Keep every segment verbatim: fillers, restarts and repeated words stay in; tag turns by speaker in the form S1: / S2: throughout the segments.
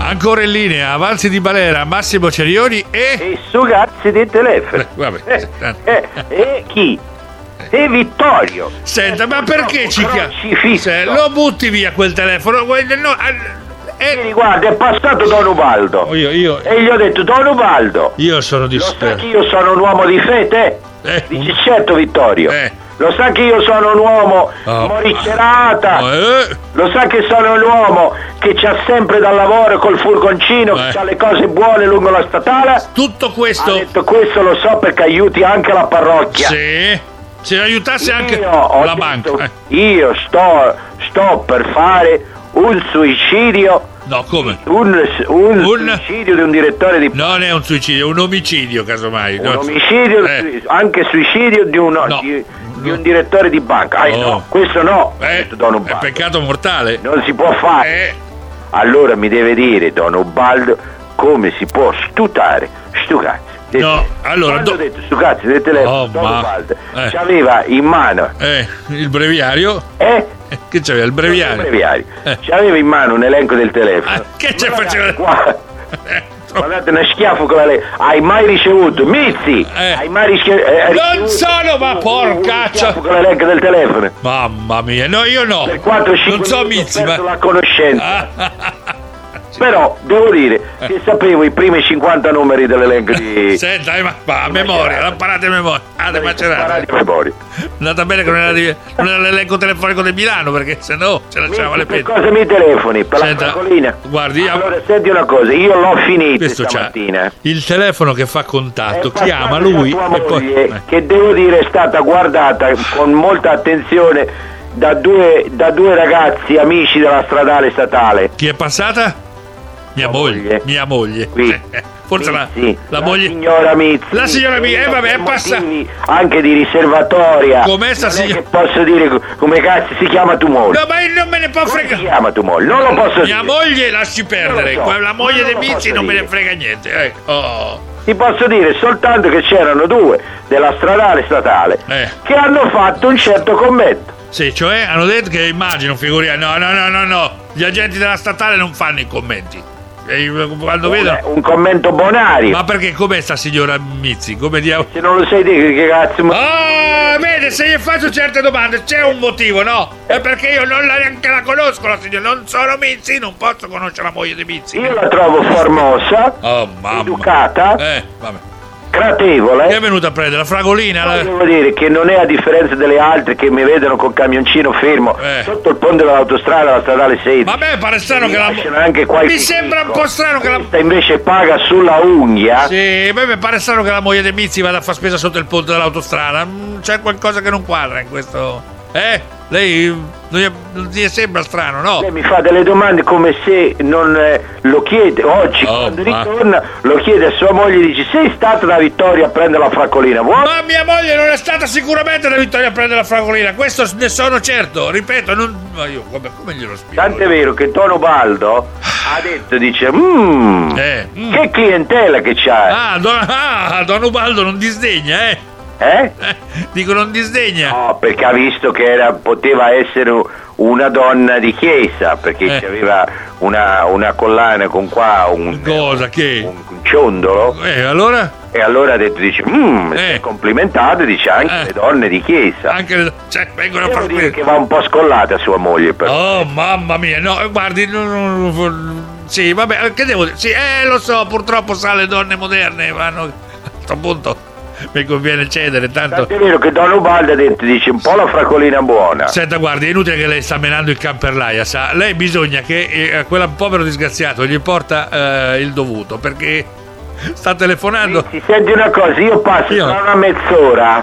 S1: Ancora in linea, Avanzi di Balera, Massimo Cerioni e...
S2: E su cazzi di telefono.
S1: Eh, vabbè.
S2: Eh, eh, e chi? E Vittorio.
S1: Senta, ma perché ci
S2: Crocifisso.
S1: chiami? Lo butti via quel telefono. Quel- no, eh,
S2: Vieni, guarda, è passato Don Ubaldo.
S1: oh, io, io,
S2: E gli ho detto, Don Ubaldo,
S1: io sono
S2: lo sa
S1: disperato.
S2: che io sono un uomo di fede?
S1: Eh,
S2: Dice, certo Vittorio.
S1: Eh.
S2: Lo sa che io sono un uomo
S1: Oh.
S2: moricerata.
S1: Oh, eh.
S2: Lo sa che sono un uomo che c'ha sempre dal lavoro col furgoncino,
S1: Eh.
S2: che ha le cose buone lungo la statale?
S1: Tutto
S2: Ha
S1: questo...
S2: detto, questo lo so perché aiuti anche la parrocchia.
S1: Sì. Se aiutasse anche
S2: Io ho
S1: la
S2: detto,
S1: banca. Eh.
S2: Io sto, sto per fare un suicidio.
S1: No, come?
S2: Un, un,
S1: Un-
S2: suicidio di un direttore di
S1: Non è un suicidio, è un omicidio, casomai.
S2: un
S1: No.
S2: omicidio,
S1: Eh.
S2: anche suicidio di un,
S1: No.
S2: di, di un direttore di banca. Ah,
S1: Oh.
S2: no, questo no, ha
S1: Eh,
S2: detto Don
S1: è
S2: Ubaldo.
S1: peccato mortale.
S2: Non si può fare.
S1: Eh,
S2: Allora mi deve dire Don Ubaldo come si può stutare stu cazzi. del
S1: No,
S2: telefono.
S1: allora,
S2: Quando
S1: do-
S2: ho detto stu cazzi del telefono,
S1: Oh,
S2: Don
S1: ma-
S2: Ubaldo
S1: eh.
S2: c'aveva in mano
S1: eh, il breviario.
S2: eh?
S1: Eh, che c'aveva? Il breviario.
S2: breviario.
S1: Eh.
S2: C'aveva in mano un elenco del telefono.
S1: Ah, che ci
S2: Guardate
S1: faceva?
S2: qua.
S1: Eh,
S2: Guardate uno schiaffo con la lei. Hai mai ricevuto? Mizzi!
S1: Eh.
S2: Hai mai rische- eh,
S1: Non
S2: ricevuto
S1: sono, ma
S2: un- un
S1: porcaccia!
S2: schiaffo con l'elenco del telefono?
S1: Mamma mia, no, io no.
S2: Per quattro cinque
S1: Non so
S2: minuti ho
S1: Mizzi,
S2: perso
S1: ma...
S2: la conoscenza.
S1: Ah,
S2: Però devo dire che sapevo i primi cinquanta numeri dell'elenco di
S1: Senta, eh, ma, ma a memoria, l'ha imparata a memoria. Ah,
S2: sparati
S1: macerata.
S2: a memoria.
S1: È andata bene che non era, di- non era l'elenco telefonico di Milano, perché se no ce lasciava le
S2: Per
S1: penne.
S2: cosa mi telefoni? Per
S1: Senta,
S2: la fracolina?
S1: guardi,
S2: Allora senti una cosa, io l'ho finita
S1: Questo c'ha
S2: stamattina.
S1: il telefono che fa contatto,
S2: È
S1: chiama
S2: passata
S1: lui
S2: tua
S1: e poi...
S2: moglie,
S1: eh.
S2: che devo dire è stata guardata con molta attenzione da due, da due ragazzi amici della stradale statale.
S1: Chi è passata? Mia
S2: Tua
S1: moglie,
S2: moglie.
S1: mia moglie.
S2: Qui.
S1: Eh, Forse la,
S2: Mizzi,
S1: la moglie...
S2: signora Mizzi.
S1: La signora Mizzi, eh, vabbè, è
S2: Per
S1: passata.
S2: motivi anche di riservatoria.
S1: Com'è sta
S2: Non è
S1: signora-
S2: che posso dire co- come cazzo si chiama tu moglie.
S1: No, ma io non me ne può
S2: Come si
S1: fregare.
S2: chiama tu moglie? Non lo posso
S1: Mia
S2: dire.
S1: moglie lasci perdere,
S2: Non lo so.
S1: quella moglie
S2: Non
S1: dei
S2: lo
S1: Mizzi
S2: posso
S1: non me ne
S2: dire.
S1: frega niente. Ecco. Oh.
S2: Ti posso dire soltanto che c'erano due della stradale statale
S1: Eh.
S2: che hanno fatto un certo commento.
S1: Sì, cioè hanno detto che immagino, figuriamo. No, no, no, no, no. Gli agenti della statale non fanno i commenti. E quando vedono.
S2: Un commento bonario.
S1: Ma perché com'è sta signora Mizzi? Come dia...
S2: Se non lo sai dire che cazzo. ma-
S1: Ah, vede, se gli faccio certe domande c'è un motivo, no? È perché io non la, neanche la conosco la signora, non sono Mizzi, non posso conoscere la moglie di Mizzi.
S2: Io la trovo formosa,
S1: Oh, mamma.
S2: educata,
S1: Eh, vabbè.
S2: gradevole.
S1: Chi è venuta a prendere? La fragolina?
S2: Poi
S1: La...
S2: devo dire che non è a differenza delle altre che mi vedono col camioncino fermo
S1: Eh.
S2: sotto il ponte dell'autostrada, la stradale sei.
S1: Ma a me pare strano che la...
S2: Lasciano anche qualche
S1: Mi sembra un po' strano che la...
S2: Questa invece paga sulla unghia.
S1: Sì, a me mi pare strano che la moglie di Mizzi vada a fare spesa sotto il ponte dell'autostrada. Mm, C'è qualcosa che non quadra in questo... Eh? Lei non gli, non gli sembra strano, no?
S2: Lei mi fa delle domande come se non eh, lo chiede oggi,
S1: Oh,
S2: quando
S1: ma-
S2: ritorna lo chiede a sua moglie e dice: sei stata da Vittoria a prendere la fraccolina? Vuoi?
S1: Ma mia moglie non è stata sicuramente la vittoria a prendere la fragolina, questo ne sono certo, ripeto, non... Ma io come, come glielo spiego?
S2: Tant'è vero che Tono Baldo ha detto, dice, mmm,
S1: Eh, mm.
S2: che clientela che c'hai,
S1: Ah, Don, ah, Don Ubaldo non disdegna, eh?
S2: eh?
S1: Eh, Dico non disdegna.
S2: No, perché ha visto che era, poteva essere una donna di chiesa, perché
S1: Eh.
S2: aveva una, una collana con qua un,
S1: Cosa che?
S2: un, un ciondolo,
S1: Eh, allora?
S2: e allora ha detto, dice, mmm,
S1: Eh.
S2: si è complimentato, dice, anche
S1: Eh.
S2: le donne di chiesa.
S1: Anche le... Cioè, vengono a
S2: Devo
S1: far
S2: dire
S1: spesa.
S2: che va un po' scollata sua moglie, però.
S1: Oh, mamma mia, no, guardi, non, non- non- sì, vabbè, che devo dire? Sì, eh, lo so, purtroppo sa, le donne moderne vanno, a questo punto mi conviene cedere, tanto...
S2: Tant'è vero che Don Ubaldo ha detto, dice, un po' la fracolina buona.
S1: Senta, guardi, è inutile che lei sta menando il camperlaia, sa, lei bisogna che eh, a quel povero disgraziato gli porta eh, il dovuto, perché sta telefonando...
S2: Si senti una cosa, io passo
S1: Io-
S2: tra una mezz'ora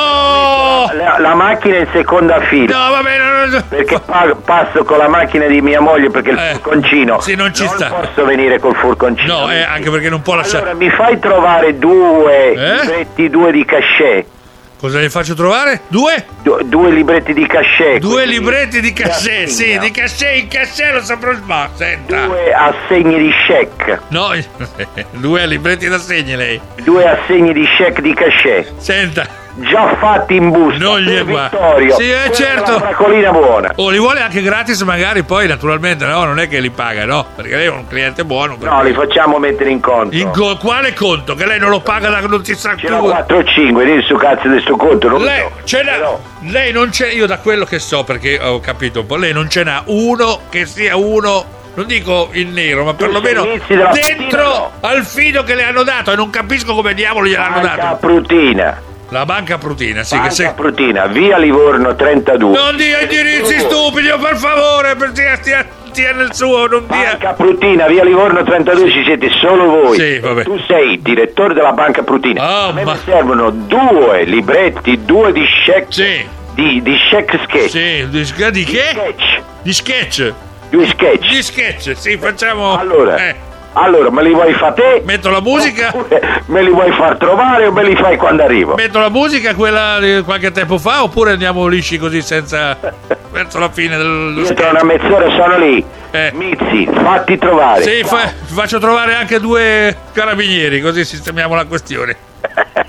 S1: Oh!
S2: la, la macchina in seconda fila.
S1: No, va bene, non, non-
S2: Perché pa- passo con la macchina di mia moglie perché il
S1: Eh,
S2: furgoncino
S1: sì, non ci sta.
S2: posso venire col furgoncino.
S1: No, eh, anche perché non può lasciare...
S2: Allora mi fai trovare due
S1: Eh?
S2: libretti, due di cachet.
S1: Cosa le faccio trovare? Due?
S2: Du- due libretti di cachet.
S1: Due
S2: quindi
S1: libretti di cachet, sì,
S2: assegno.
S1: di cachet, in cachet lo saprò ma senta.
S2: Due assegni di check.
S1: No, due libretti d'assegni lei.
S2: Due assegni di check di cachet.
S1: Senta,
S2: già fatti in busta.
S1: Non gli è
S2: Vittorio.
S1: Sì, eh, certo.
S2: Una fracolina buona.
S1: Oh, li vuole anche gratis magari poi naturalmente, no? Non è che li paga, no? Perché lei è un cliente buono.
S2: No, li facciamo mettere in conto.
S1: In co- quale conto? Che lei non lo paga da non si sa
S2: Ce l'ho quattro o cinque, di su cazzo di sto conto. Non
S1: lei
S2: so.
S1: ce n'ha.
S2: Però...
S1: Lei non c'è. Io da quello che so, perché ho capito un po', lei non ce n'ha uno che sia uno. Non dico in nero, ma perlomeno dentro
S2: no.
S1: al fido che le hanno dato. E non capisco come diavolo gliel'hanno dato.
S2: Banca Prutina.
S1: La banca Prutina, sì.
S2: Banca
S1: che se...
S2: Prutina, via Livorno trentadue.
S1: Non dia indirizzi stupidi, per favore, per stia, stia, stia nel suo, non dia.
S2: Banca Prutina, via Livorno trentadue, ci siete solo voi.
S1: Sì, vabbè.
S2: Tu sei direttore della Banca Prutina.
S1: Oh,
S2: A me
S1: ma...
S2: mi servono due libretti, due di check.
S1: Sì.
S2: Di, di check sketch.
S1: Sì, di, di che?
S2: Sketch.
S1: Di sketch.
S2: Due sketch.
S1: Di sketch, sì, facciamo.
S2: Allora.
S1: Eh.
S2: Allora, me li vuoi fare te?
S1: Metto la musica.
S2: Oppure me li vuoi far trovare o me li fai quando arrivo?
S1: Metto la musica, quella di qualche tempo fa, oppure andiamo lisci così senza. verso la fine del.
S2: Io tra una mezz'ora sono lì.
S1: Eh.
S2: Mizzi, fatti trovare.
S1: Sì, fa, faccio trovare anche due carabinieri, così sistemiamo la questione.